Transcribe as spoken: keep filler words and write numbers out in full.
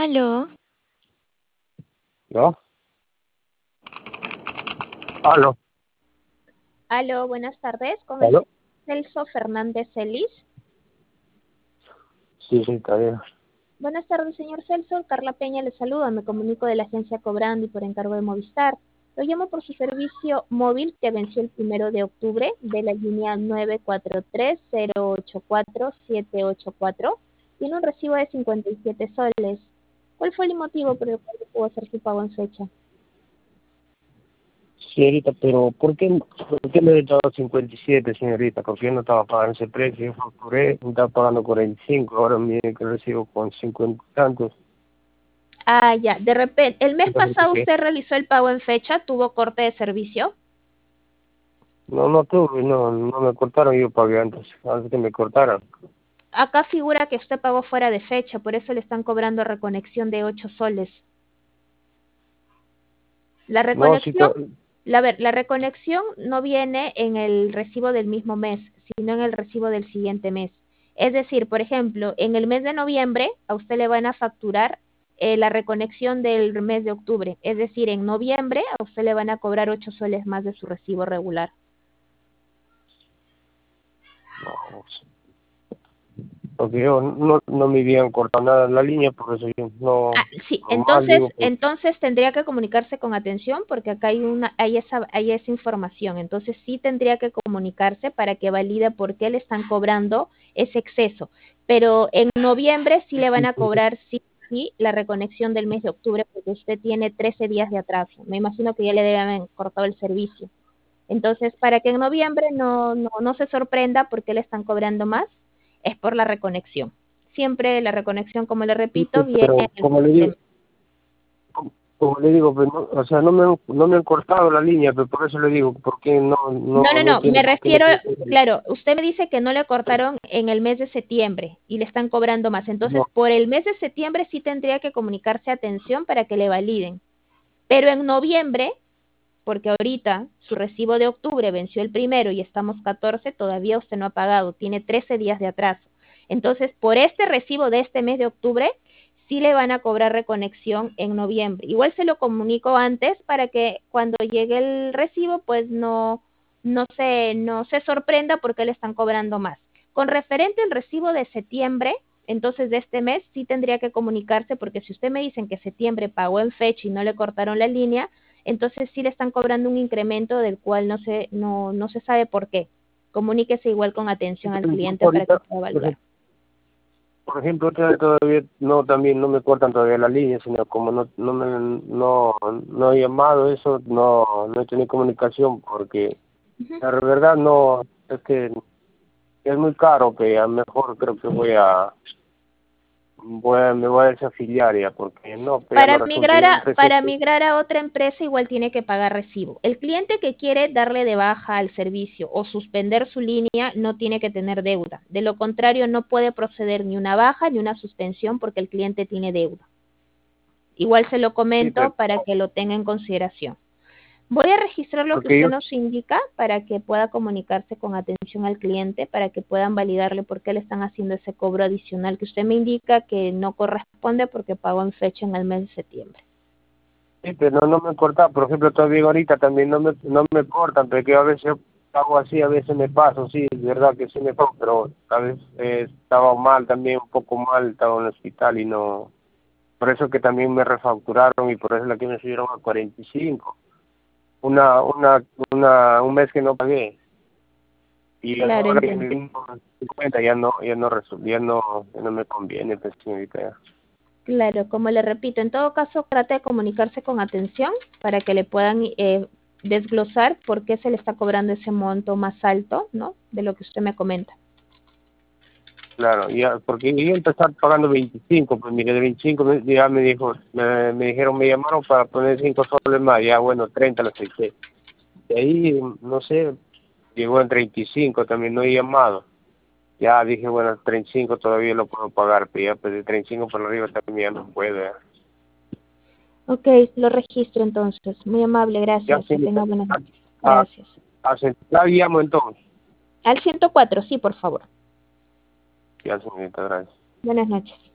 Aló. ¿No? ¿Aló? Aló, buenas tardes, con el ¿Aló? Celso Fernández Celis. Sí, sí, está bien. Buenas tardes, señor Celso. Carla Peña le saluda. Me comunico de la agencia Cobrando y por encargo de Movistar. Lo llamo por su servicio móvil que venció el primero de octubre de la línea nueve cuatro tres cero ocho cuatro siete ocho cuatro. Tiene un recibo de cincuenta y siete soles. ¿Cuál fue el motivo por el cual no pudo hacer su pago en fecha? Señorita, pero ¿por qué, por qué me he dado cincuenta y siete, señorita? Porque yo no estaba pagando ese precio, yo facturé, me estaba pagando cuarenta y cinco, ahora mire que recibo con cincuenta y tantos. Ah, ya. De repente, el mes Entonces, pasado ¿qué? usted realizó el pago en fecha, tuvo corte de servicio. No, no tuve, no, no me cortaron, yo pagué antes, antes que me cortaran. Acá figura que usted pagó fuera de fecha, por eso le están cobrando reconexión de ocho soles. La No, sí, reconexión, to- la, ver, la reconexión no viene en el recibo del mismo mes, sino en el recibo del siguiente mes. Es decir, por ejemplo, en el mes de noviembre a usted le van a facturar eh, la reconexión del mes de octubre. Es decir, en noviembre a usted le van a cobrar ocho soles más de su recibo regular. no, porque yo no, no me habían cortado nada en la línea, por eso yo Ah, no, sí, normal entonces, digo, pues, entonces tendría que comunicarse con atención porque acá hay una, hay esa, hay esa información. Entonces sí tendría que comunicarse para que valide por qué le están cobrando ese exceso. Pero en noviembre sí le van a cobrar sí, sí la reconexión del mes de octubre porque usted tiene trece días de atraso. Me imagino que ya le deben haber cortado el servicio. Entonces, para que en noviembre no, no, no se sorprenda por qué le están cobrando más, es por la reconexión. Siempre la reconexión, como le sí, repito, pues, viene pero en el como le siguiente digo, mes. como, como le digo, pues, no, o sea, no me, han- no me han cortado la línea, pero por eso le digo, ¿por qué no, no, No, no, no no, entiendo me por qué me refiero, tiene que- claro, usted me dice que no le cortaron en el mes de septiembre y le están cobrando más. Entonces, no, por el mes de septiembre sí tendría que comunicarse a atención para que le validen. Pero en noviembre, porque ahorita su recibo de octubre venció el primero y estamos catorce, todavía usted no ha pagado, tiene trece días de atraso. Entonces, por este recibo de este mes de octubre, sí le van a cobrar reconexión en noviembre. Igual se lo comunico antes para que cuando llegue el recibo, pues no, no se, no se sorprenda porque le están cobrando más. Con referente al recibo de septiembre, entonces de este mes sí tendría que comunicarse porque si usted me dicen que septiembre pagó en fecha y no le cortaron la línea, entonces sí le están cobrando un incremento del cual no se, no, no se sabe por qué. Comuníquese igual con atención al cliente para que ahorita, pueda por evaluar. ejemplo, por ejemplo, otra vez todavía no, también no me cortan todavía la línea, sino como no, no me, no, no he llamado eso, no, no he tenido comunicación, porque Ujú. la verdad no, es que es muy caro, que a lo mejor creo que voy a, voy a, me voy a desafiliar ya, porque no, pero ya no Para resulta, migrar yo a, empecé, para migrar a otra empresa igual tiene que pagar recibo. El cliente que quiere darle de baja al servicio o suspender su línea no tiene que tener deuda. De lo contrario, no puede proceder ni una baja ni una suspensión porque el cliente tiene deuda. Igual se lo sí, pero, comento para que lo tenga en consideración. Voy a registrar lo que porque usted yo, nos indica para que pueda comunicarse con atención al cliente, para que puedan validarle por qué le están haciendo ese cobro adicional que usted me indica que no corresponde porque pagó en fecha en el mes de septiembre. sí, pero no, no me cortan, por ejemplo, todavía ahorita también no me, no me cortan, porque a veces hago así, a veces me paso, sí, es verdad que sí me paso, pero a veces eh, estaba mal también, un poco mal, estaba en el hospital y no, por eso que también me refacturaron y por eso es la que me subieron a cuarenta y cinco, una, una, una, un mes que no pagué, y Claro, ahora que entiendo. me vino cincuenta ya no, ya no, resu- ya no, ya no me conviene, pues, señorita, ya. Claro, como le repito, en todo caso trate de comunicarse con atención para que le puedan eh, desglosar por qué se le está cobrando ese monto más alto, ¿no? De lo que usted me comenta. Claro, ya, porque yo empecé pagando veinticinco, pues mire, de veinticinco me- ya me dijo, me, me dijeron, me llamaron para poner cinco soles más, ya bueno, treinta lo acepté. De ahí, no sé, llegó en treinta y cinco también, no he llamado. Ya dije, bueno, treinta y cinco todavía lo puedo pagar, pero ya pues de treinta y cinco por arriba también ya no puedo. Ya, Ok, lo registro entonces. Muy amable, ya gracias. Que señorita, tenga buenas noches. a, a, Gracias. a, ya llamo entonces. Al ciento cuatro, sí, por favor. Ya señorita, gracias. Buenas noches.